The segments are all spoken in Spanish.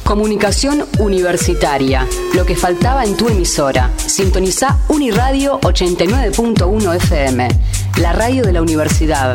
Comunicación universitaria. Lo que faltaba en tu emisora. Sintonizá Uniradio 89.1 FM. La radio de la universidad.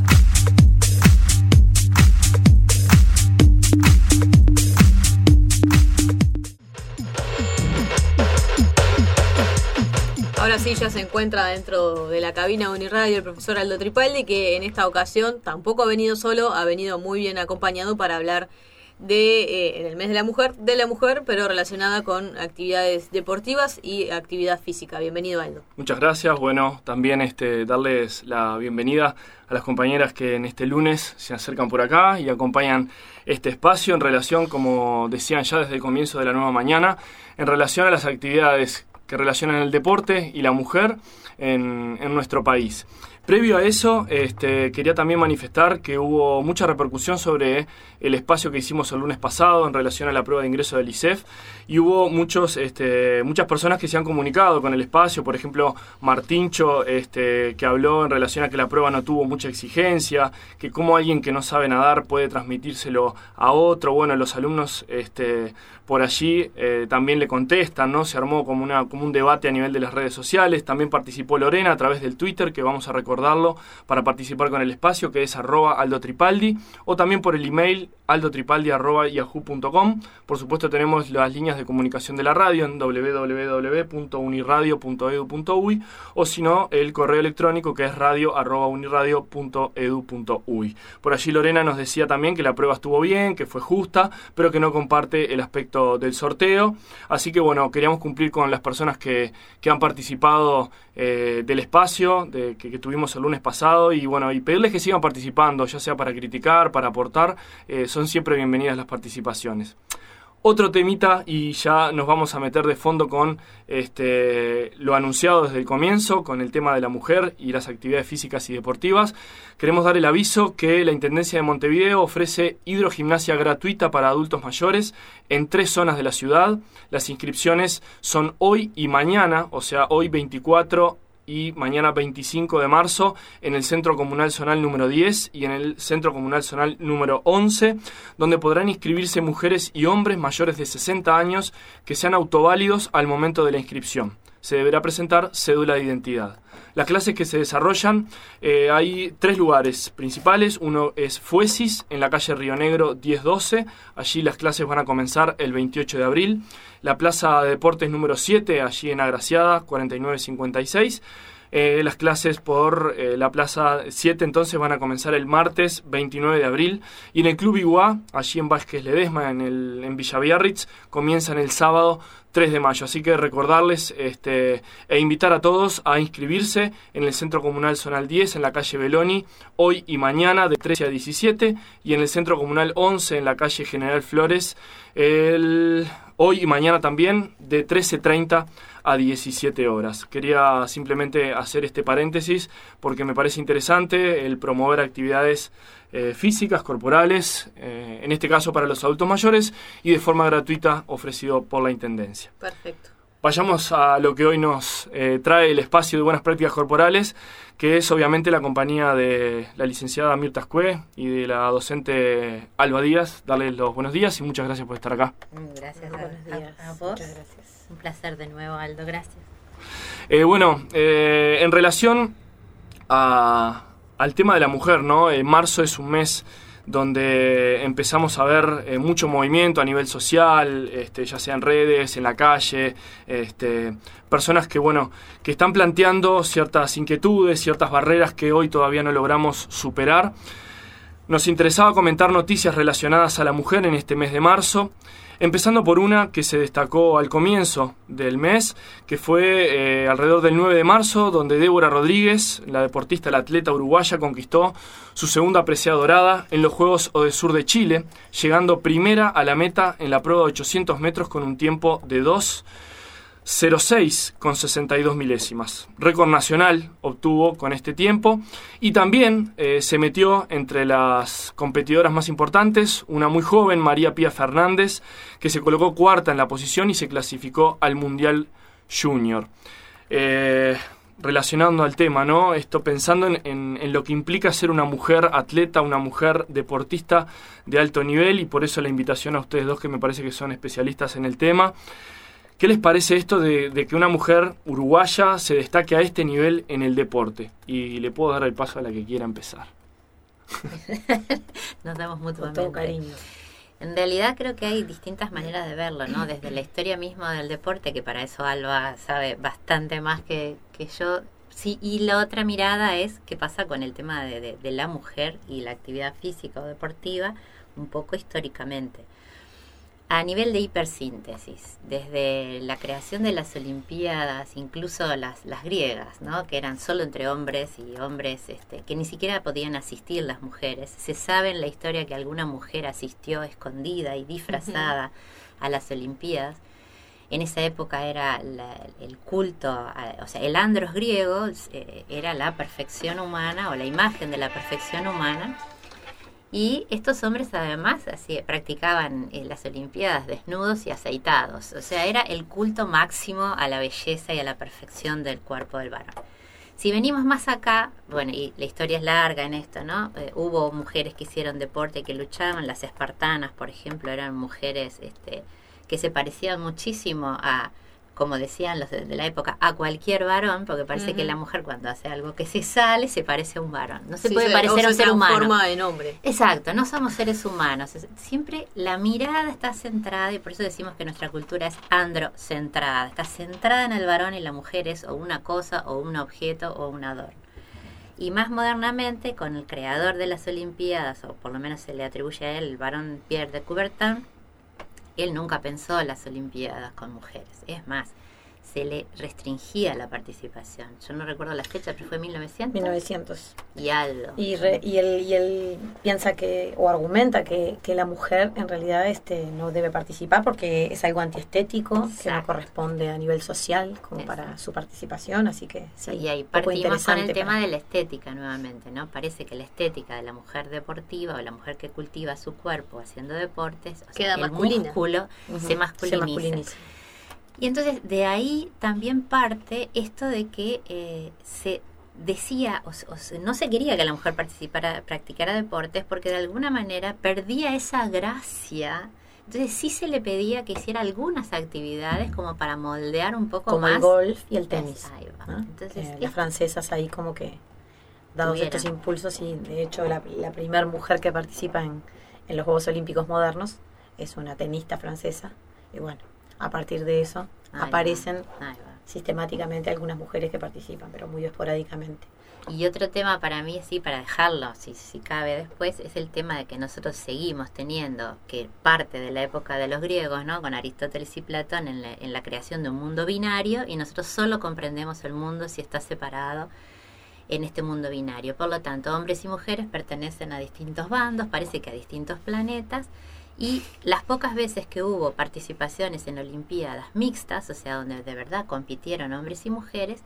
Ahora sí, ya se encuentra dentro de la cabina de Uniradio el profesor Aldo Tripaldi, que en esta ocasión tampoco ha venido solo, ha venido muy bien acompañado para hablar en el mes de la mujer, pero relacionada con actividades deportivas y actividad física. Bienvenido, Aldo. Muchas gracias. Bueno, también darles la bienvenida a las compañeras que en este lunes se acercan por acá y acompañan este espacio en relación, como decían ya desde el comienzo de la nueva mañana, en relación a las actividades que relacionan el deporte y la mujer en nuestro país. Previo a eso, quería también manifestar que hubo mucha repercusión sobre el espacio que hicimos el lunes pasado en relación a la prueba de ingreso del ISEF, y hubo muchas personas que se han comunicado con el espacio. Por ejemplo, Martincho, que habló en relación a que la prueba no tuvo mucha exigencia, que cómo alguien que no sabe nadar puede transmitírselo a otro. Bueno, los alumnos por allí también le contestan, ¿no? Se armó como un debate a nivel de las redes sociales. También participó Lorena a través del Twitter, que vamos a recordarlo para participar con el espacio, que es @aldotripaldi, o también por el email aldotripaldi@yahoo.com. Por supuesto, tenemos las líneas de comunicación de la radio en www.uniradio.edu.uy, o si no, el correo electrónico, que es radio@uniradio.edu.uy. Por allí Lorena nos decía también que la prueba estuvo bien, que fue justa, pero que no comparte el aspecto del sorteo. Así que bueno, queríamos cumplir con las personas que han participado del espacio que tuvimos el lunes pasado, y bueno, y pedirles que sigan participando, ya sea para criticar, para aportar. Son siempre bienvenidas las participaciones. Otro temita, y ya nos vamos a meter de fondo con lo anunciado desde el comienzo, con el tema de la mujer y las actividades físicas y deportivas. Queremos dar el aviso que la Intendencia de Montevideo ofrece hidrogimnasia gratuita para adultos mayores en 3 zonas de la ciudad. Las inscripciones son hoy y mañana, o sea, hoy 24 y mañana 25 de marzo, en el Centro Comunal Zonal número 10 y en el Centro Comunal Zonal número 11, donde podrán inscribirse mujeres y hombres mayores de 60 años que sean autoválidos al momento de la inscripción. Se deberá presentar cédula de identidad. Las clases que se desarrollan, hay 3 lugares principales. Uno es Fuesis, en la calle Río Negro 1012. Allí las clases van a comenzar el 28 de abril. La Plaza de Deportes número 7, allí en Agraciada 4956. Las clases por la Plaza 7 entonces van a comenzar el martes 29 de abril. Y en el Club Iguá, allí en Vázquez Ledesma, en Villa Biarritz, comienzan el sábado 3 de mayo. Así que recordarles e invitar a todos a inscribirse en el Centro Comunal Zonal 10, en la calle Beloni, hoy y mañana de 13 a 17, y en el Centro Comunal 11, en la calle General Flores, hoy y mañana también de 13:30 a 17 horas. Quería simplemente hacer este paréntesis porque me parece interesante el promover actividades físicas, corporales, en este caso para los adultos mayores, y de forma gratuita ofrecido por la Intendencia. Perfecto. Vayamos a lo que hoy nos trae el espacio de buenas prácticas corporales, que es obviamente la compañía de la licenciada Mirta Ascue y de la docente Alba Díaz. Darles los buenos días y muchas gracias por estar acá. Gracias a vos. Muchas gracias. Un placer de nuevo, Aldo. Gracias. En relación al tema de la mujer, ¿no? Marzo es un mes donde empezamos a ver mucho movimiento a nivel social, ya sea en redes, en la calle, personas que están planteando ciertas inquietudes, ciertas barreras que hoy todavía no logramos superar. Nos interesaba comentar noticias relacionadas a la mujer en este mes de marzo, empezando por una que se destacó al comienzo del mes, que fue alrededor del 9 de marzo, donde Débora Rodríguez, la deportista, la atleta uruguaya, conquistó su segunda presea dorada en los Juegos Odesur de Chile, llegando primera a la meta en la prueba de 800 metros con un tiempo de 2:06 con 62 milésimas. Récord nacional obtuvo con este tiempo, y también se metió entre las competidoras más importantes una muy joven, María Pía Fernández, que se colocó cuarta en la posición y se clasificó al Mundial Junior. relacionando al tema, ¿no? Esto pensando en lo que implica ser una mujer atleta, una mujer deportista de alto nivel, y por eso la invitación a ustedes dos, que me parece que son especialistas en el tema. ¿Qué les parece esto de que una mujer uruguaya se destaque a este nivel en el deporte? Y le puedo dar el paso a la que quiera empezar. Nos damos mutuamente. Con todo cariño. En realidad creo que hay distintas maneras de verlo, ¿no? Desde la historia misma del deporte, que para eso Alba sabe bastante más que yo. Sí, y la otra mirada es qué pasa con el tema de la mujer y la actividad física o deportiva, un poco históricamente. A nivel de hipersíntesis, desde la creación de las Olimpiadas, incluso las griegas, ¿no? Que eran solo entre hombres y hombres que ni siquiera podían asistir las mujeres. Se sabe en la historia que alguna mujer asistió escondida y disfrazada a las Olimpiadas. En esa época era el culto, o sea, el andros griego era la perfección humana o la imagen de la perfección humana. Y estos hombres además así practicaban las Olimpiadas desnudos y aceitados. O sea, era el culto máximo a la belleza y a la perfección del cuerpo del varón. Si venimos más acá, bueno, y la historia es larga en esto, ¿no? Hubo mujeres que hicieron deporte, que luchaban. Las espartanas, por ejemplo, eran mujeres que se parecían muchísimo a, como decían los de la época, a cualquier varón, porque parece que la mujer cuando hace algo que se sale, se parece a un varón. No se puede parecer a un ser humano. Forma de nombre. Exacto, no somos seres humanos. Siempre la mirada está centrada, y por eso decimos que nuestra cultura es androcentrada. Está centrada en el varón, y la mujer es o una cosa, o un objeto, o un adorno. Y más modernamente, con el creador de las Olimpiadas, o por lo menos se le atribuye a él, el varón Pierre de Coubertin, él nunca pensó en las Olimpiadas con mujeres. Es más, se le restringía la participación. Yo no recuerdo la fecha, pero fue 1900. 1900. Y algo. Y él piensa que, o argumenta que la mujer en realidad no debe participar porque es algo antiestético, que no corresponde a nivel social como para su participación, así que sí. Y ahí partimos con el tema de la estética nuevamente, ¿no? Parece que la estética de la mujer deportiva o la mujer que cultiva su cuerpo haciendo deportes, o sea, el músculo se masculiniza. Y entonces de ahí también parte esto de que se decía, no se quería que la mujer practicara deportes porque de alguna manera perdía esa gracia. Entonces sí se le pedía que hiciera algunas actividades como para moldear un poco como más. Como el golf y el tenis. Ahí va. ¿No? Entonces, las francesas ahí como que dados estos impulsos, y de hecho la primera mujer que participa en los Juegos Olímpicos modernos es una tenista francesa. Y bueno, a partir de eso aparecen sistemáticamente algunas mujeres que participan, pero muy esporádicamente. Y otro tema para mí, sí, para dejarlo, si cabe después, es el tema de que nosotros seguimos teniendo, que parte de la época de los griegos, ¿no? Con Aristóteles y Platón en la creación de un mundo binario, y nosotros solo comprendemos el mundo si está separado en este mundo binario. Por lo tanto, hombres y mujeres pertenecen a distintos bandos, parece que a distintos planetas. Y las pocas veces que hubo participaciones en Olimpiadas mixtas, o sea, donde de verdad compitieron hombres y mujeres,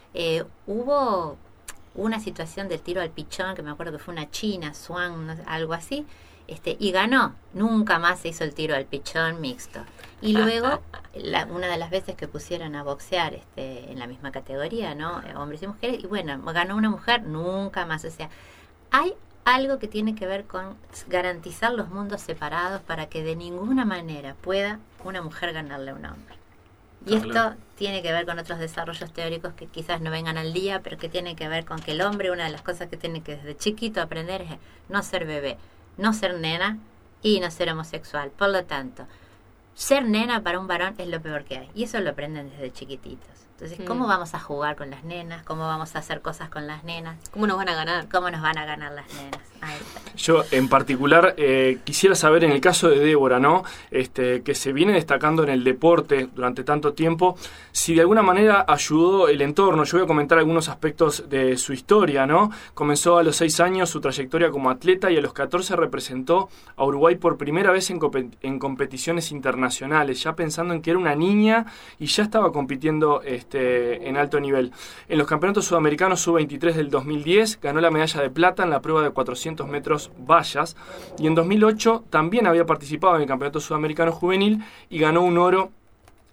hubo una situación del tiro al pichón, que me acuerdo que fue una china, Swan, algo así, y ganó. Nunca más se hizo el tiro al pichón mixto. Y luego, una de las veces que pusieron a boxear en la misma categoría, ¿no? Hombres y mujeres, y bueno, ganó una mujer, nunca más. O sea, hay algo que tiene que ver con garantizar los mundos separados para que de ninguna manera pueda una mujer ganarle a un hombre. Y esto tiene que ver con otros desarrollos teóricos que quizás no vengan al día, pero que tiene que ver con que el hombre, una de las cosas que tiene que desde chiquito aprender es no ser bebé, no ser nena y no ser homosexual. Por lo tanto, ser nena para un varón es lo peor que hay. Y eso lo aprenden desde chiquititos. Entonces, ¿cómo vamos a jugar con las nenas? ¿Cómo vamos a hacer cosas con las nenas? ¿Cómo nos van a ganar? ¿Cómo nos van a ganar las nenas? Ahí está. Yo, en particular, quisiera saber, en el caso de Débora, ¿no? Que se viene destacando en el deporte durante tanto tiempo, si de alguna manera ayudó el entorno. Yo voy a comentar algunos aspectos de su historia, ¿no? Comenzó a los 6 años su trayectoria como atleta y a los 14 representó a Uruguay por primera vez en competiciones internacionales, ya pensando en que era una niña y ya estaba compitiendo en alto nivel. En los campeonatos sudamericanos sub-23 del 2010 ganó la medalla de plata en la prueba de 400 metros vallas, y en 2008 también había participado en el campeonato sudamericano juvenil y ganó un oro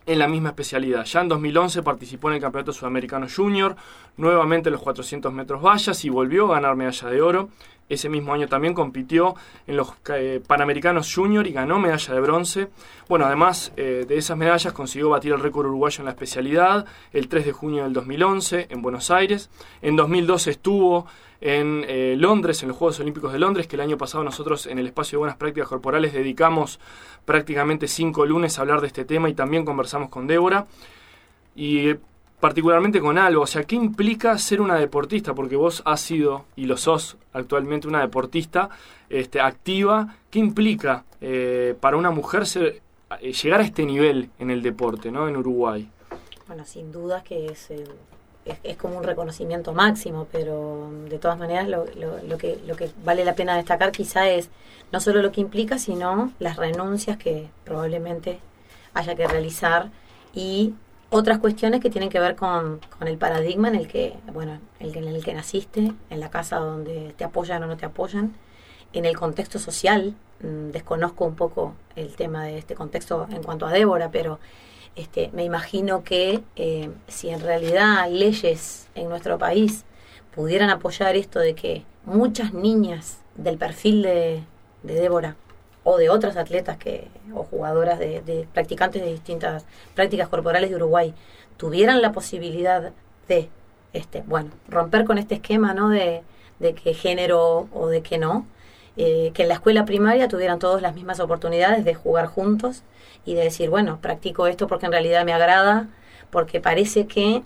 en la misma especialidad. Ya en 2011 participó en el Campeonato Sudamericano Junior, nuevamente en los 400 metros vallas y volvió a ganar medalla de oro. Ese mismo año también compitió en los Panamericanos Junior y ganó medalla de bronce. Bueno, además de esas medallas consiguió batir el récord uruguayo en la especialidad el 3 de junio del 2011 en Buenos Aires. En 2012 estuvo en Londres, en los Juegos Olímpicos de Londres, que el año pasado nosotros en el espacio de Buenas Prácticas Corporales dedicamos prácticamente 5 lunes a hablar de este tema y también conversamos con Débora. Y particularmente con algo, o sea, ¿qué implica ser una deportista? Porque vos has sido, y lo sos actualmente, una deportista activa. ¿Qué implica para una mujer llegar a este nivel en el deporte, ¿no? En Uruguay. Bueno, sin duda que es como un reconocimiento máximo, pero de todas maneras lo que vale la pena destacar quizá es no solo lo que implica, sino las renuncias que probablemente haya que realizar y otras cuestiones que tienen que ver con el paradigma en el que naciste, en la casa donde te apoyan o no te apoyan, en el contexto social. Desconozco un poco el tema de este contexto en cuanto a Débora, pero me imagino que si en realidad leyes en nuestro país pudieran apoyar esto de que muchas niñas del perfil de Débora o de otras atletas o jugadoras de practicantes de distintas prácticas corporales de Uruguay tuvieran la posibilidad de romper con este esquema, ¿no? de que género o de que no, que en la escuela primaria tuvieran todos las mismas oportunidades de jugar juntos y de decir, bueno, practico esto porque en realidad me agrada, porque parece que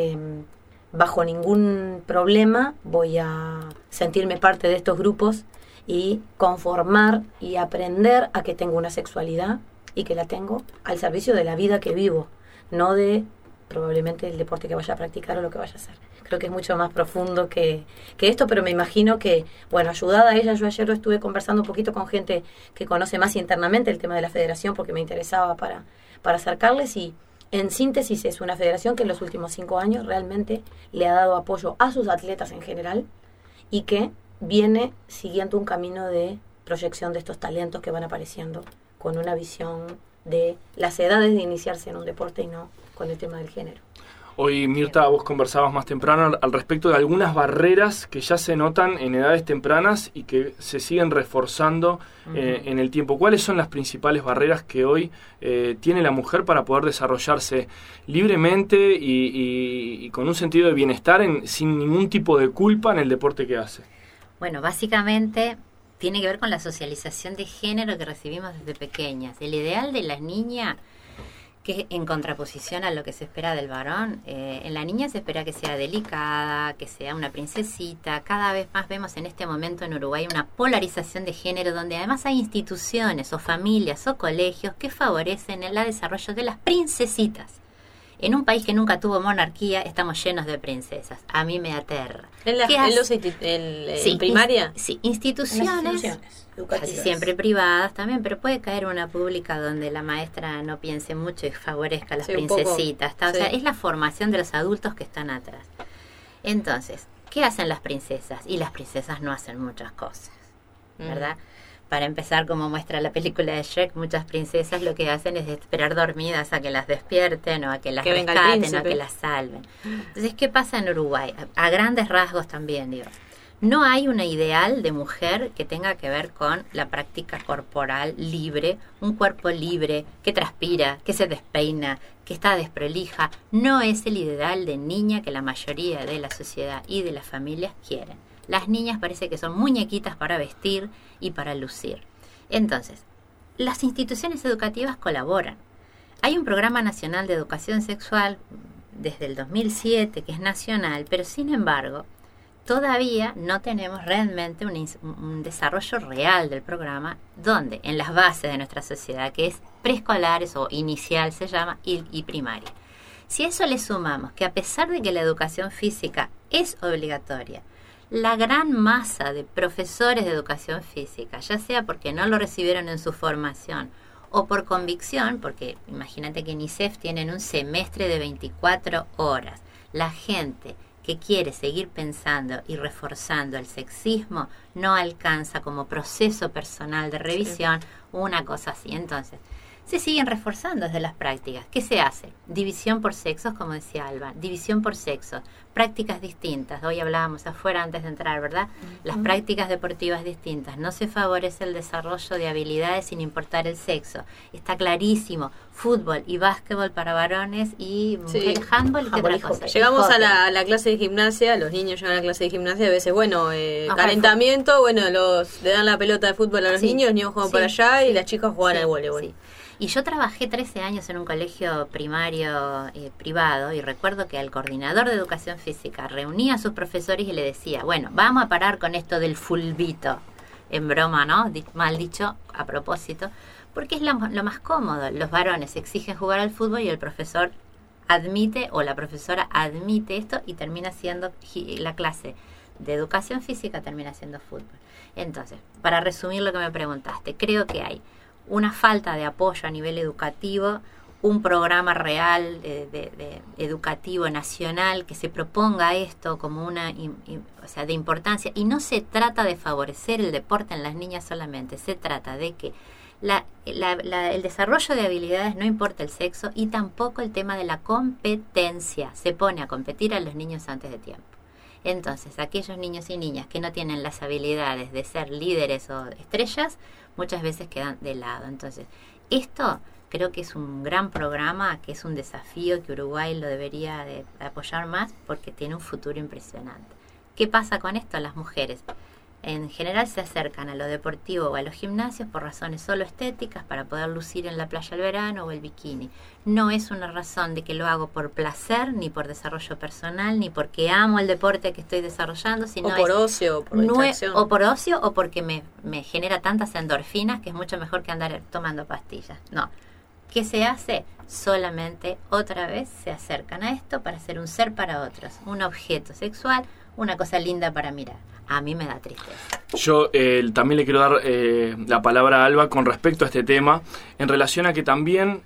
bajo ningún problema voy a sentirme parte de estos grupos y conformar y aprender a que tengo una sexualidad y que la tengo al servicio de la vida que vivo, no de probablemente el deporte que vaya a practicar o lo que vaya a hacer. Creo que es mucho más profundo que esto, pero me imagino que, bueno, ayudada a ella, yo ayer estuve conversando un poquito con gente que conoce más internamente el tema de la federación porque me interesaba para acercarles y en síntesis es una federación que en los últimos 5 años realmente le ha dado apoyo a sus atletas en general y que viene siguiendo un camino de proyección de estos talentos que van apareciendo con una visión de las edades de iniciarse en un deporte y no con el tema del género. Hoy, Mirta, vos conversabas más temprano al respecto de algunas barreras que ya se notan en edades tempranas y que se siguen reforzando en el tiempo. ¿Cuáles son las principales barreras que hoy tiene la mujer para poder desarrollarse libremente y con un sentido de bienestar sin ningún tipo de culpa en el deporte que hace? Bueno, básicamente tiene que ver con la socialización de género que recibimos desde pequeñas. El ideal de la niña, que en contraposición a lo que se espera del varón, en la niña se espera que sea delicada, que sea una princesita. Cada vez más vemos en este momento en Uruguay una polarización de género donde además hay instituciones o familias o colegios que favorecen el desarrollo de las princesitas. En un país que nunca tuvo monarquía, estamos llenos de princesas. A mí me aterra. ¿En primaria? Sí, instituciones casi siempre privadas también, pero puede caer una pública donde la maestra no piense mucho y favorezca a las princesitas. O sea, es la formación de los adultos que están atrás. Entonces, ¿qué hacen las princesas? Y las princesas no hacen muchas cosas, ¿verdad? Para empezar, como muestra la película de Shrek, muchas princesas lo que hacen es esperar dormidas a que las despierten o a que las rescaten o a que las salven. Entonces, ¿qué pasa en Uruguay? A grandes rasgos también, digo. No hay una ideal de mujer que tenga que ver con la práctica corporal libre, un cuerpo libre, que transpira, que se despeina, que está desprolija. No es el ideal de niña que la mayoría de la sociedad y de las familias quieren. Las niñas parece que son muñequitas para vestir y para lucir. Entonces, las instituciones educativas colaboran. Hay un programa nacional de educación sexual desde el 2007 que es nacional, pero sin embargo, todavía no tenemos realmente un desarrollo real del programa donde en las bases de nuestra sociedad, que es preescolares o inicial se llama, y primaria. Si a eso le sumamos que a pesar de que la educación física es obligatoria, la gran masa de profesores de educación física, ya sea porque no lo recibieron en su formación o por convicción, porque imagínate que en ISEF tienen un semestre de 24 horas, la gente que quiere seguir pensando y reforzando el sexismo no alcanza como proceso personal de revisión una cosa así. Entonces, se siguen reforzando desde las prácticas. ¿Qué se hace? División por sexos, como decía Alba, división por sexos, prácticas distintas. Hoy hablábamos afuera antes de entrar, ¿verdad? Las prácticas deportivas distintas. No se favorece el desarrollo de habilidades sin importar el sexo. Está clarísimo. Fútbol y básquetbol para varones y handball y qué otra cosa. Llegamos a la clase de gimnasia, los niños llegan a la clase de gimnasia, a veces, calentamiento, le dan la pelota de fútbol a los niños juegan para allá y las chicas juegan al voleibol. Sí. Y yo trabajé 13 años en un colegio primario privado y recuerdo que el coordinador de educación física reunía a sus profesores y le decía, bueno, vamos a parar con esto del fulbito, en broma, ¿no? Mal dicho, a propósito, porque es lo más cómodo. Los varones exigen jugar al fútbol y el profesor admite o la profesora admite esto y termina siendo la clase de educación física termina siendo fútbol. Entonces, para resumir lo que me preguntaste, creo que hay una falta de apoyo a nivel educativo, un programa real de educativo nacional que se proponga esto como de importancia, y no se trata de favorecer el deporte en las niñas solamente, se trata de que el desarrollo de habilidades no importa el sexo y tampoco el tema de la competencia, se pone a competir a los niños antes de tiempo. Entonces, aquellos niños y niñas que no tienen las habilidades de ser líderes o estrellas, muchas veces quedan de lado. Entonces, esto creo que es un gran programa, que es un desafío que Uruguay lo debería de apoyar más porque tiene un futuro impresionante. ¿Qué pasa con esto? Las mujeres en general se acercan a lo deportivo o a los gimnasios por razones solo estéticas para poder lucir en la playa el verano o el bikini. No es una razón de que lo hago por placer, ni por desarrollo personal, ni porque amo el deporte que estoy desarrollando, sino o por ocio, por distracción. O por ocio o porque me genera tantas endorfinas que es mucho mejor que andar tomando pastillas. No. ¿Qué se hace? Solamente otra vez se acercan a esto para ser un ser para otros, un objeto sexual, una cosa linda para mirar. A mí me da tristeza. Yo también le quiero dar la palabra a Alba con respecto a este tema, en relación a que también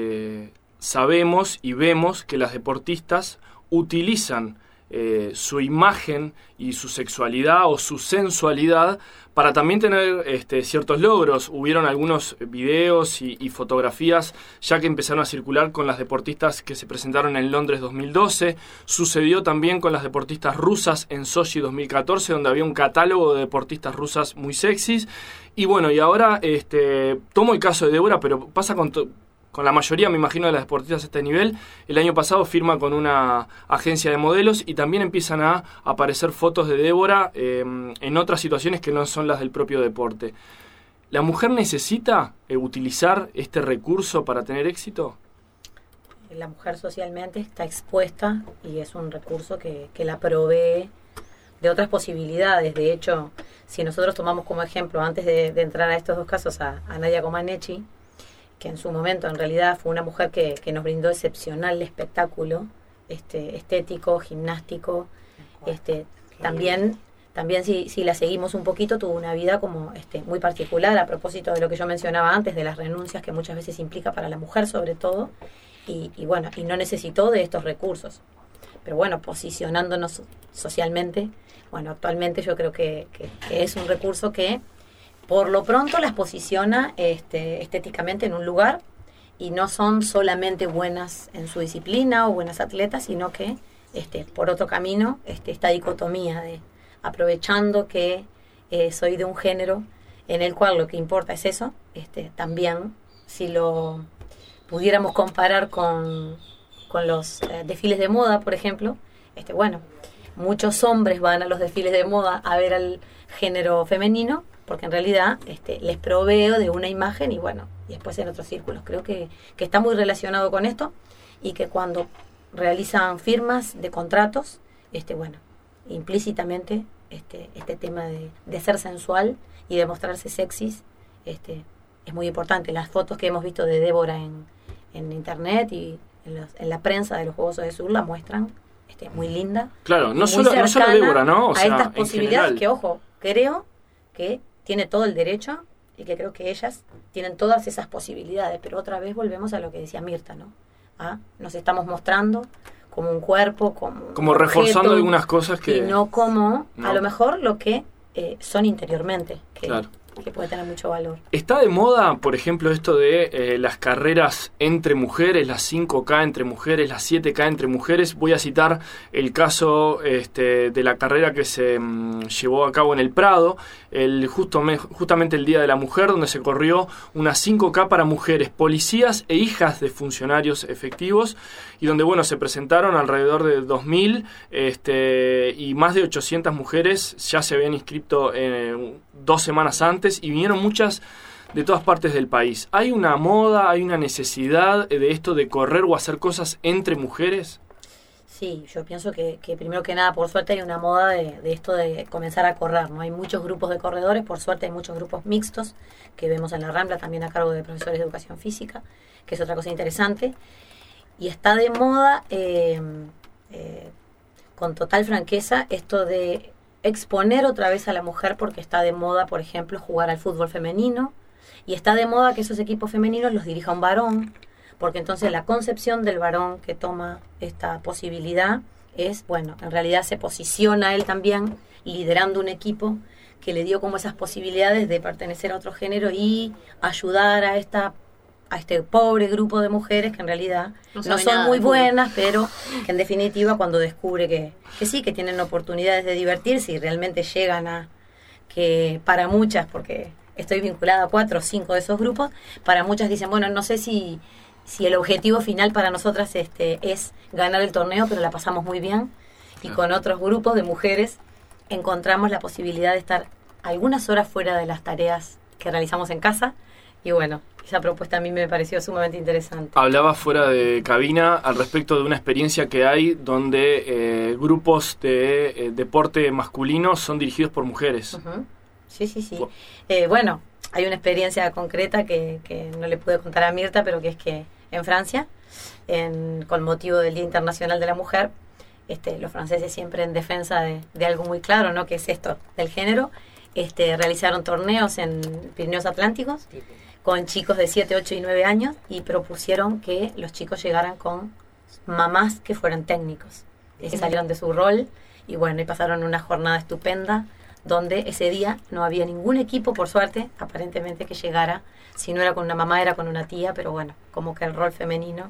sabemos y vemos que las deportistas utilizan su imagen y su sexualidad o su sensualidad para también tener ciertos logros. Hubieron algunos videos y fotografías ya que empezaron a circular con las deportistas que se presentaron en Londres 2012. Sucedió también con las deportistas rusas en Sochi 2014, donde había un catálogo de deportistas rusas muy sexys. Y bueno, y ahora tomo el caso de Débora, pero pasa con la mayoría, me imagino, de las deportistas a este nivel. El año pasado firma con una agencia de modelos y también empiezan a aparecer fotos de Débora en otras situaciones que no son las del propio deporte. ¿La mujer necesita utilizar este recurso para tener éxito? La mujer socialmente está expuesta y es un recurso que la provee de otras posibilidades. De hecho, si nosotros tomamos como ejemplo, antes de entrar a estos dos casos, a Nadia Comaneci, que en su momento en realidad fue una mujer que nos brindó excepcional espectáculo estético, gimnástico, también si la seguimos un poquito tuvo una vida como muy particular, a propósito de lo que yo mencionaba antes, de las renuncias que muchas veces implica para la mujer sobre todo, y no necesitó de estos recursos. Pero bueno, posicionándonos socialmente, actualmente yo creo que es un recurso que por lo pronto las posiciona estéticamente en un lugar y no son solamente buenas en su disciplina o buenas atletas, sino que por otro camino esta dicotomía de aprovechando que soy de un género en el cual lo que importa es eso, también si lo pudiéramos comparar con los desfiles de moda, por ejemplo, muchos hombres van a los desfiles de moda a ver al género femenino, porque en realidad les proveo de una imagen y después en otros círculos. Creo que está muy relacionado con esto y que cuando realizan firmas de contratos, implícitamente este tema de ser sensual y de mostrarse sexys es muy importante. Las fotos que hemos visto de Débora en internet y en la prensa de los Juegos de Sur la muestran muy linda. Claro, no solo Débora, ¿no? A estas posibilidades que, ojo, creo que tiene todo el derecho y que creo que ellas tienen todas esas posibilidades, pero otra vez volvemos a lo que decía Mirta, ¿no? Nos estamos mostrando como un cuerpo, como reforzando objeto, algunas cosas que... y no como a lo mejor lo que son interiormente, que que puede tener mucho valor. ¿Está de moda, por ejemplo, esto de las carreras entre mujeres, las 5K entre mujeres, las 7K entre mujeres? Voy a citar el caso de la carrera que se llevó a cabo en el Prado, justamente el Día de la Mujer, donde se corrió una 5K para mujeres, policías e hijas de funcionarios efectivos, y donde, bueno, se presentaron alrededor de 2.000 y más de 800 mujeres ya se habían inscrito 2 semanas antes, y vinieron muchas de todas partes del país. ¿Hay una moda, hay una necesidad de esto de correr o hacer cosas entre mujeres? Sí, yo pienso que primero que nada, por suerte, hay una moda de esto de comenzar a correr, ¿no? Hay muchos grupos de corredores, por suerte hay muchos grupos mixtos que vemos en la Rambla, también a cargo de profesores de educación física, que es otra cosa interesante. Y está de moda, con total franqueza, esto de exponer otra vez a la mujer, porque está de moda, por ejemplo, jugar al fútbol femenino, y está de moda que esos equipos femeninos los dirija un varón, porque entonces la concepción del varón que toma esta posibilidad es, bueno, en realidad se posiciona él también liderando un equipo que le dio como esas posibilidades de pertenecer a otro género y ayudar a este pobre grupo de mujeres que en realidad no son muy buenas, pero que en definitiva cuando descubre que sí, que tienen oportunidades de divertirse y realmente llegan a que para muchas, porque estoy vinculada a 4 o 5 de esos grupos, para muchas dicen, bueno, no sé si el objetivo final para nosotras es ganar el torneo, pero la pasamos muy bien, y con otros grupos de mujeres encontramos la posibilidad de estar algunas horas fuera de las tareas que realizamos en casa, y bueno, esa propuesta a mí me pareció sumamente interesante. Hablaba fuera de cabina al respecto de una experiencia que hay donde grupos de deporte masculino son dirigidos por mujeres. Uh-huh. Sí. Bueno, hay una experiencia concreta que no le pude contar a Mirta, pero que es que en Francia, con motivo del Día Internacional de la Mujer, los franceses siempre en defensa de algo muy claro, ¿no? Que es esto, del género, realizaron torneos en Pirineos Atlánticos con chicos de 7, 8 y 9 años y propusieron que los chicos llegaran con mamás que fueran técnicos. Y salieron de su rol y bueno, y pasaron una jornada estupenda donde ese día no había ningún equipo, por suerte, aparentemente, que llegara. Si no era con una mamá, era con una tía, pero bueno, como que el rol femenino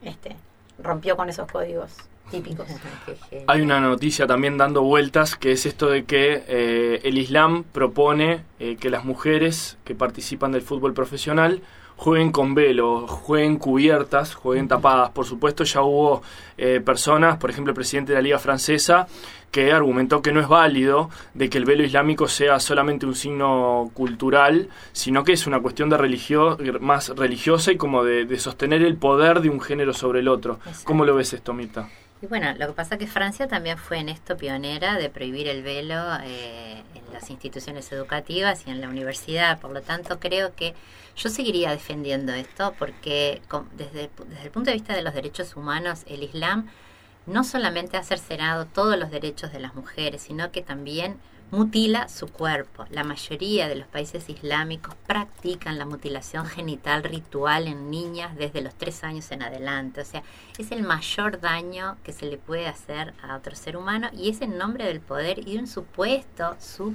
rompió con esos códigos típicos. Hay una noticia también dando vueltas, que es esto de que el Islam propone que las mujeres que participan del fútbol profesional jueguen con velo, jueguen cubiertas, jueguen tapadas. Por supuesto, ya hubo personas, por ejemplo el presidente de la Liga Francesa, que argumentó que no es válido de que el velo islámico sea solamente un signo cultural, sino que es una cuestión de más religiosa y como de sostener el poder de un género sobre el otro. Exacto. ¿Cómo lo ves esto, Mirta? Y bueno, lo que pasa es que Francia también fue en esto pionera de prohibir el velo en las instituciones educativas y en la universidad. Por lo tanto, creo que yo seguiría defendiendo esto porque desde el punto de vista de los derechos humanos, el Islam no solamente ha cercenado todos los derechos de las mujeres, sino que también mutila su cuerpo. La mayoría de los países islámicos practican la mutilación genital ritual en niñas desde los 3 años en adelante. O sea, es el mayor daño que se le puede hacer a otro ser humano y es en nombre del poder y de un supuesto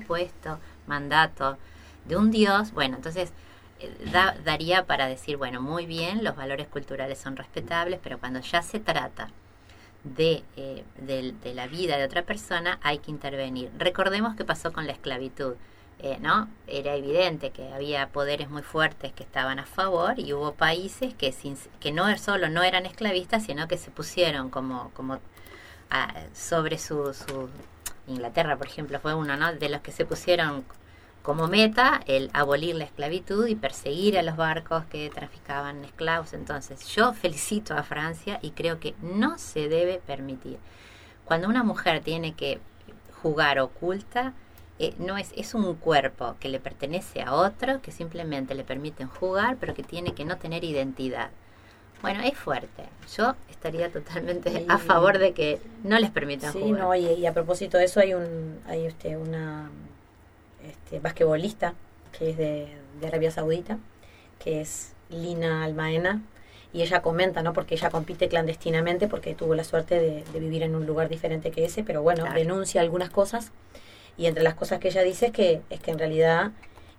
mandato de un Dios. Bueno, entonces daría para decir, bueno, muy bien, los valores culturales son respetables, pero cuando ya se trata de la vida de otra persona hay que intervenir. Recordemos qué pasó con la esclavitud, ¿no? Era evidente que había poderes muy fuertes que estaban a favor y hubo países que no solo no eran esclavistas, sino que se pusieron como sobre su Inglaterra, por ejemplo, fue uno, ¿no?, de los que se pusieron como meta el abolir la esclavitud y perseguir a los barcos que traficaban esclavos. Entonces yo felicito a Francia y creo que no se debe permitir. Cuando una mujer tiene que jugar oculta, no es un cuerpo que le pertenece a otro, que simplemente le permiten jugar, pero que tiene que no tener identidad. Bueno, es fuerte. Yo estaría totalmente a favor de que no les permitan jugar. Sí, no, y a propósito de eso hay una basquetbolista que es de Arabia Saudita, que es Lina Almaena, y ella comenta, ¿no?, porque ella compite clandestinamente porque tuvo la suerte de vivir en un lugar diferente que ese, pero bueno, claro, denuncia algunas cosas, y entre las cosas que ella dice es que en realidad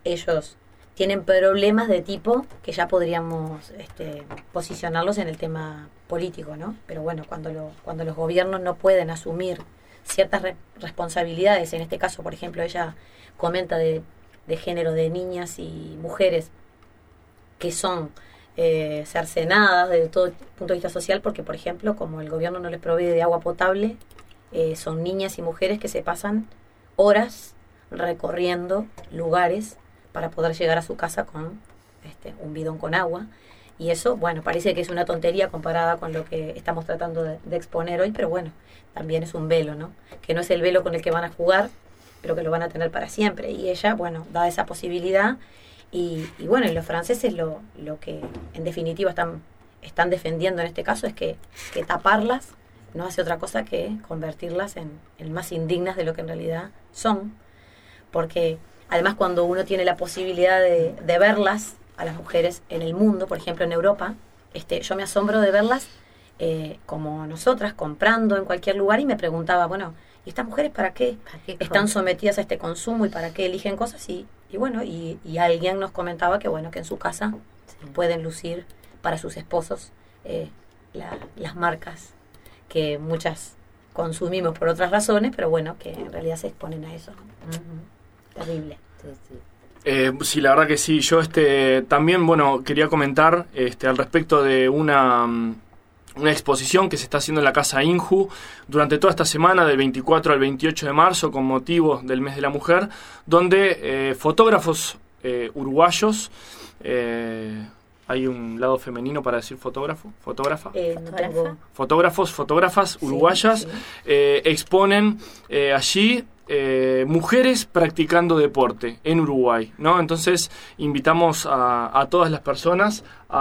ellos tienen problemas de tipo que ya podríamos posicionarlos en el tema político, ¿no? Pero bueno, cuando los gobiernos no pueden asumir ciertas responsabilidades, en este caso, por ejemplo, ella comenta de género de niñas y mujeres que son cercenadas desde todo punto de vista social, porque, por ejemplo, como el gobierno no les provee de agua potable, son niñas y mujeres que se pasan horas recorriendo lugares para poder llegar a su casa con un bidón con agua. Y eso, bueno, parece que es una tontería comparada con lo que estamos tratando de exponer hoy, pero bueno, también es un velo, ¿no? Que no es el velo con el que van a jugar, pero que lo van a tener para siempre. Y ella, bueno, da esa posibilidad. Y bueno, y los franceses lo que en definitiva están defendiendo en este caso es que taparlas no hace otra cosa que convertirlas en más indignas de lo que en realidad son. Porque además cuando uno tiene la posibilidad de verlas a las mujeres en el mundo, por ejemplo en Europa, yo me asombro de verlas como nosotras comprando en cualquier lugar y me preguntaba, bueno, ¿y estas mujeres para qué están sometidas a este consumo y para qué eligen cosas? Y bueno, y alguien nos comentaba que bueno, que en su casa pueden lucir para sus esposos las marcas que muchas consumimos por otras razones, pero bueno, que en realidad se exponen a eso. Terrible. Sí, la verdad que sí. Yo también, bueno, quería comentar al respecto de una exposición que se está haciendo en la Casa Inju durante toda esta semana, del 24 al 28 de marzo, con motivo del Mes de la Mujer, donde fotógrafos uruguayos, hay un lado femenino para decir fotógrafo, fotógrafa, fotógrafas uruguayas, sí. Exponen allí mujeres practicando deporte en Uruguay, ¿no? Entonces invitamos a todas las personas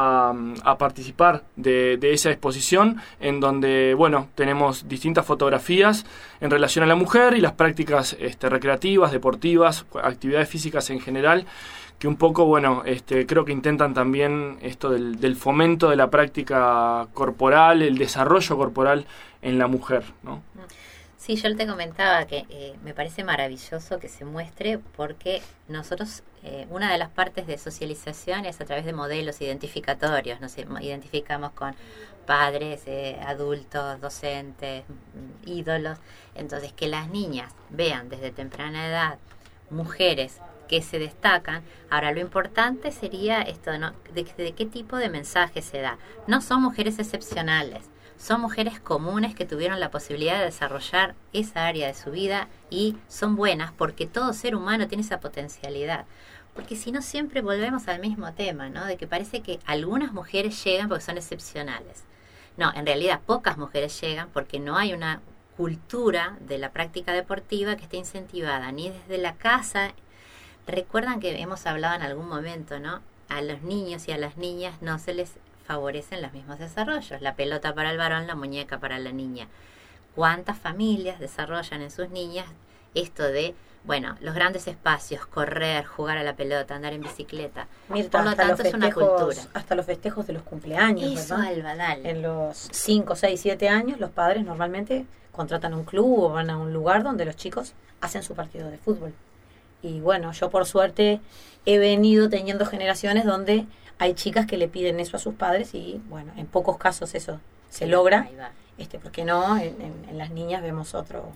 a participar de esa exposición, en donde, bueno, tenemos distintas fotografías en relación a la mujer y las prácticas recreativas, deportivas, actividades físicas en general, que un poco, bueno, creo que intentan también esto del fomento de la práctica corporal, el desarrollo corporal en la mujer, ¿no? Sí, yo te comentaba que me parece maravilloso que se muestre, porque nosotros, una de las partes de socialización es a través de modelos identificatorios. Nos identificamos con padres, adultos, docentes, ídolos. Entonces, que las niñas vean desde temprana edad mujeres que se destacan. Ahora, lo importante sería esto, ¿no? De qué tipo de mensaje se da. No son mujeres excepcionales. Son mujeres comunes que tuvieron la posibilidad de desarrollar esa área de su vida y son buenas, porque todo ser humano tiene esa potencialidad. Porque si no, siempre volvemos al mismo tema, ¿no? De que parece que algunas mujeres llegan porque son excepcionales. No, en realidad pocas mujeres llegan porque no hay una cultura de la práctica deportiva que esté incentivada ni desde la casa. Recuerdan que hemos hablado en algún momento, ¿no? A los niños y a las niñas no se les favorecen los mismos desarrollos. La pelota para el varón, la muñeca para la niña. ¿Cuántas familias desarrollan en sus niñas esto de, bueno, los grandes espacios, correr, jugar a la pelota, andar en bicicleta? Mirta, por lo tanto es una cultura. Hasta los festejos de los cumpleaños, eso, ¿verdad? Alba, dale. En los 5, 6, 7 años, los padres normalmente contratan un club o van a un lugar donde los chicos hacen su partido de fútbol. Y bueno, yo por suerte he venido teniendo generaciones donde hay chicas que le piden eso a sus padres y, bueno, en pocos casos eso se logra. Porque no, en las niñas vemos otro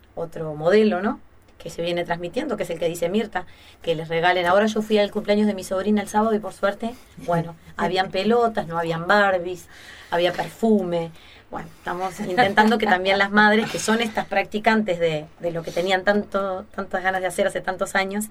modelo, ¿no? Que se viene transmitiendo, que es el que dice Mirta, que les regalen. Ahora yo fui al cumpleaños de mi sobrina el sábado y por suerte, bueno, habían pelotas, no habían Barbies, había perfume. Bueno, estamos intentando que también las madres, que son estas practicantes de lo que tenían tantas ganas de hacer hace tantos años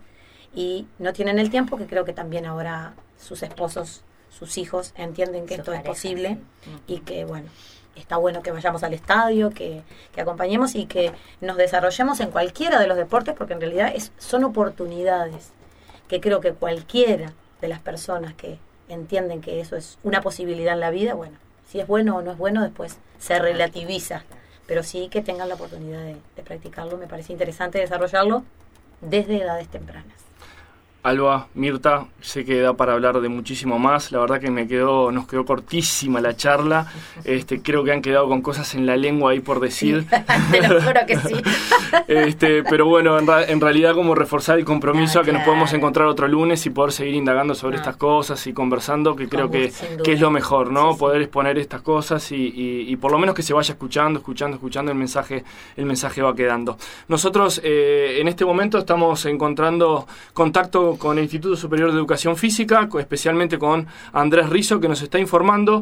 y no tienen el tiempo, que creo que también ahora sus esposos, sus hijos entienden que esto es posible, sí. Y que, bueno, está bueno que vayamos al estadio, que acompañemos y que nos desarrollemos en cualquiera de los deportes, porque en realidad son oportunidades que creo que cualquiera de las personas que entienden que eso es una posibilidad en la vida, bueno, si es bueno o no es bueno después se relativiza, pero sí que tengan la oportunidad de practicarlo. Me parece interesante desarrollarlo desde edades tempranas. Alba, Mirta, sé que da para hablar de muchísimo más. La verdad que nos quedó cortísima la charla. Creo que han quedado con cosas en la lengua ahí por decir. Te lo juro que sí. Pero bueno, en realidad como reforzar el compromiso a que nos podemos encontrar otro lunes y poder seguir indagando sobre estas cosas y conversando, que creo que es lo mejor, ¿no? Sí. Poder exponer estas cosas y por lo menos que se vaya escuchando, el mensaje va quedando. Nosotros en este momento estamos encontrando contacto con el Instituto Superior de Educación Física, especialmente con Andrés Rizzo, que nos está informando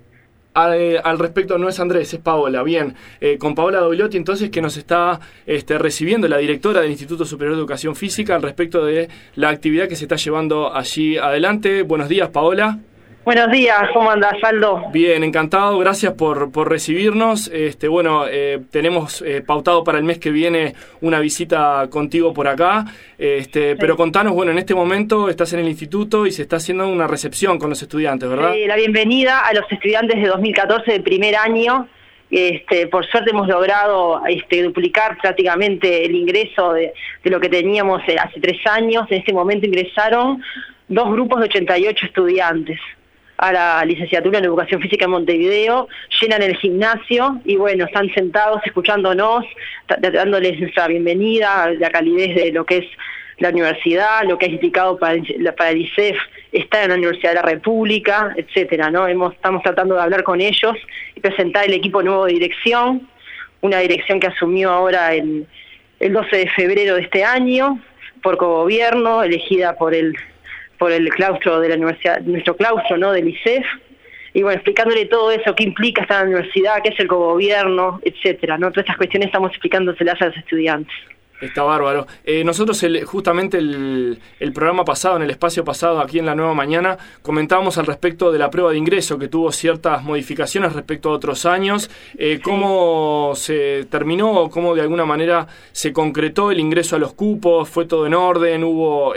al respecto. No es Andrés, es Paola. Bien, con Paola Dogliotti, entonces, que nos está recibiendo, la directora del Instituto Superior de Educación Física, al respecto de la actividad que se está llevando allí adelante. Buenos días, Paola. Buenos días, ¿cómo andás, Aldo? Bien, encantado, gracias por recibirnos. Tenemos pautado para el mes que viene una visita contigo por acá, sí. Pero contanos, en este momento estás en el instituto y se está haciendo una recepción con los estudiantes, ¿verdad? La bienvenida a los estudiantes de 2014 de primer año. Por suerte hemos logrado duplicar prácticamente el ingreso de lo que teníamos hace 3 años. En este momento ingresaron 2 grupos de 88 estudiantes a la licenciatura en Educación Física en Montevideo, llenan el gimnasio y están sentados escuchándonos, dándoles nuestra bienvenida, la calidez de lo que es la universidad, lo que ha implicado para el ISEF estar en la Universidad de la República, etcétera, ¿no? Estamos tratando de hablar con ellos y presentar el equipo nuevo de dirección, una dirección que asumió ahora el 12 de febrero de este año, por cogobierno, elegida por el claustro de la universidad, nuestro claustro, ¿no?, del ISEF, y explicándole todo eso, qué implica estar en la universidad, qué es el cogobierno, etcétera, ¿no? Todas estas cuestiones estamos explicándoselas a los estudiantes. Está bárbaro. Nosotros justamente el programa pasado, en el espacio pasado, aquí en La Nueva Mañana, comentábamos al respecto de la prueba de ingreso, que tuvo ciertas modificaciones respecto a otros años. ¿Cómo se terminó? ¿Cómo de alguna manera se concretó el ingreso a los cupos? ¿Fue todo en orden? ¿Hubo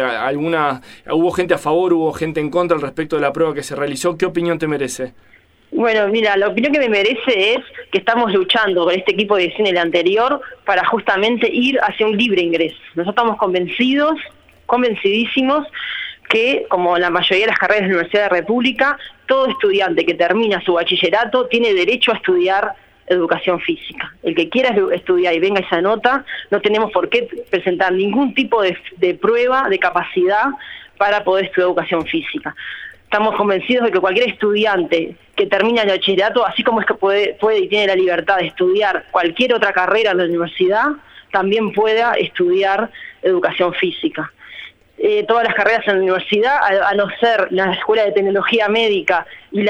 hubo gente a favor, hubo gente en contra al respecto de la prueba que se realizó? ¿Qué opinión te merece? Bueno, mira, la opinión que me merece es que estamos luchando con este equipo de dirección y el anterior para justamente ir hacia un libre ingreso. Nosotros estamos convencidísimos que, como la mayoría de las carreras de la Universidad de la República, todo estudiante que termina su bachillerato tiene derecho a estudiar educación física. El que quiera estudiar y venga esa nota, no tenemos por qué presentar ningún tipo de prueba de capacidad para poder estudiar educación física. Estamos convencidos de que cualquier estudiante que termina el bachillerato, así como es que puede y tiene la libertad de estudiar cualquier otra carrera en la universidad, también pueda estudiar educación física. Todas las carreras en la universidad, a no ser la Escuela de Tecnología Médica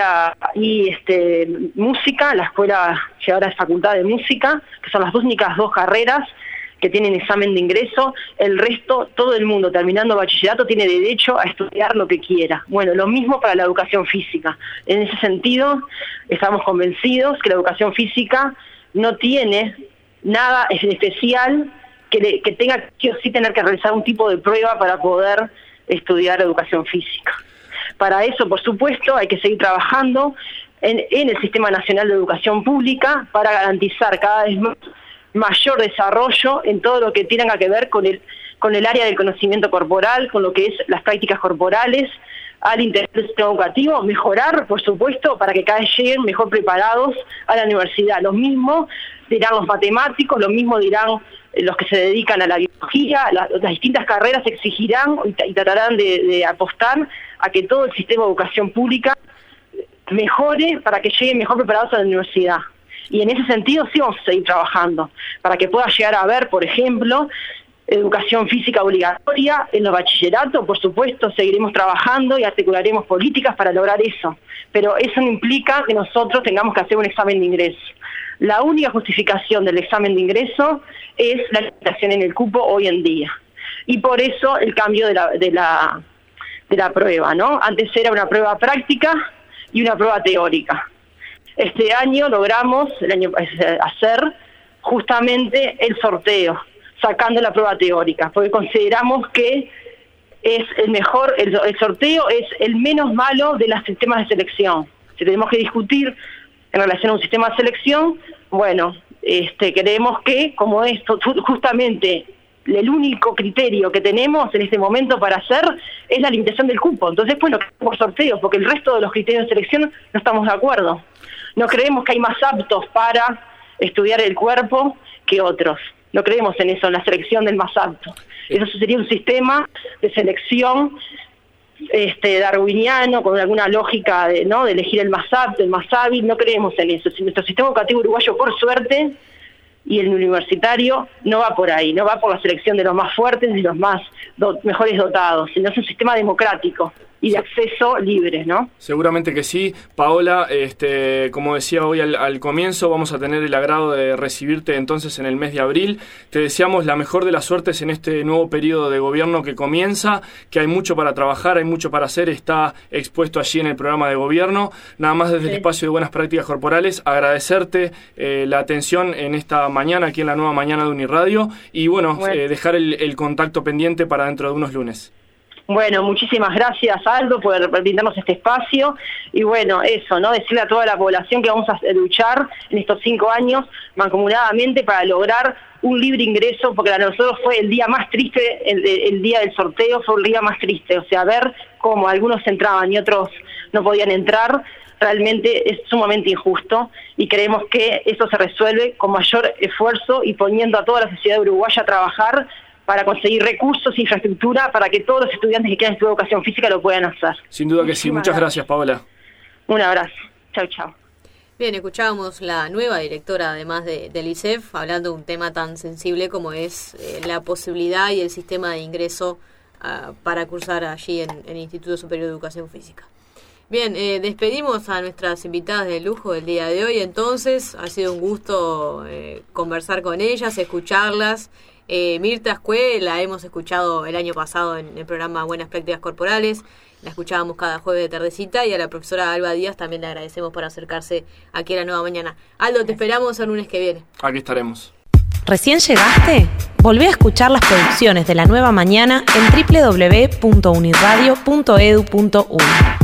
y música, la escuela que ahora es Facultad de Música, que son las únicas 2 carreras que tienen examen de ingreso, el resto, todo el mundo terminando bachillerato tiene derecho a estudiar lo que quiera. Bueno, lo mismo para la educación física. En ese sentido, estamos convencidos que la educación física no tiene nada especial que tenga que sí tener que realizar un tipo de prueba para poder estudiar educación física. Para eso, por supuesto, hay que seguir trabajando en el Sistema Nacional de Educación Pública para garantizar cada vez mayor desarrollo en todo lo que tenga que ver con el área del conocimiento corporal, con lo que es las prácticas corporales, al interior del sistema educativo, mejorar, por supuesto, para que cada vez lleguen mejor preparados a la universidad. Lo mismo dirán los matemáticos, lo mismo dirán los que se dedican a la biología, las distintas carreras exigirán y tratarán de apostar a que todo el sistema de educación pública mejore para que lleguen mejor preparados a la universidad. Y en ese sentido sí vamos a seguir trabajando, para que pueda llegar a haber, por ejemplo, educación física obligatoria en los bachilleratos. Por supuesto, seguiremos trabajando y articularemos políticas para lograr eso. Pero eso no implica que nosotros tengamos que hacer un examen de ingreso. La única justificación del examen de ingreso es la limitación en el cupo hoy en día. Y por eso el cambio de la prueba, ¿no? Antes era una prueba práctica y una prueba teórica. Este año logramos hacer justamente el sorteo, sacando la prueba teórica, porque consideramos que es el mejor, el sorteo es el menos malo de los sistemas de selección. Si tenemos que discutir en relación a un sistema de selección, bueno, creemos que como esto justamente el único criterio que tenemos en este momento para hacer es la limitación del cupo. Entonces, bueno, por sorteo, porque el resto de los criterios de selección no estamos de acuerdo. No creemos que hay más aptos para estudiar el cuerpo que otros. No creemos en eso, en la selección del más apto. Eso sería un sistema de selección darwiniano, con alguna lógica de elegir el más apto, el más hábil. No creemos en eso. Si nuestro sistema educativo uruguayo, por suerte, y el universitario no va por ahí, no va por la selección de los más fuertes y los más mejores dotados, sino es un sistema democrático y de acceso libre, ¿no? Seguramente que sí. Paola, como decía hoy al comienzo, vamos a tener el agrado de recibirte entonces en el mes de abril. Te deseamos la mejor de las suertes en este nuevo periodo de gobierno que comienza, que hay mucho para trabajar, hay mucho para hacer, está expuesto allí en el programa de gobierno. Nada más desde el espacio de Buenas Prácticas Corporales, agradecerte la atención en esta mañana, aquí en la nueva mañana de Uniradio, y bueno. Dejar el contacto pendiente para dentro de unos lunes. Bueno, muchísimas gracias, Aldo, por brindarnos este espacio. Y bueno, eso, ¿no? Decirle a toda la población que vamos a luchar en estos 5 años mancomunadamente para lograr un libre ingreso, porque para nosotros fue el día más triste, el día del sorteo fue el día más triste. O sea, ver cómo algunos entraban y otros no podían entrar, realmente es sumamente injusto, y creemos que eso se resuelve con mayor esfuerzo y poniendo a toda la sociedad uruguaya a trabajar para conseguir recursos e infraestructura para que todos los estudiantes que quieran estudiar educación física lo puedan hacer. Sin duda que sí. Muchas gracias, Paola. Un abrazo. Chau, chau. Bien, escuchábamos la nueva directora, además del ISEF, hablando de un tema tan sensible como es la posibilidad y el sistema de ingreso para cursar allí en el Instituto Superior de Educación Física. Bien, despedimos a nuestras invitadas de lujo del día de hoy. Entonces, ha sido un gusto conversar con ellas, escucharlas. Mirta Ascue la hemos escuchado el año pasado en el programa Buenas Prácticas Corporales, la escuchábamos cada jueves de tardecita, y a la profesora Alba Díaz también le agradecemos por acercarse aquí a la nueva mañana. Aldo, te esperamos el lunes que viene. Aquí estaremos. ¿Recién llegaste? Volvé a escuchar las producciones de la nueva mañana en www.uniradio.edu.uy.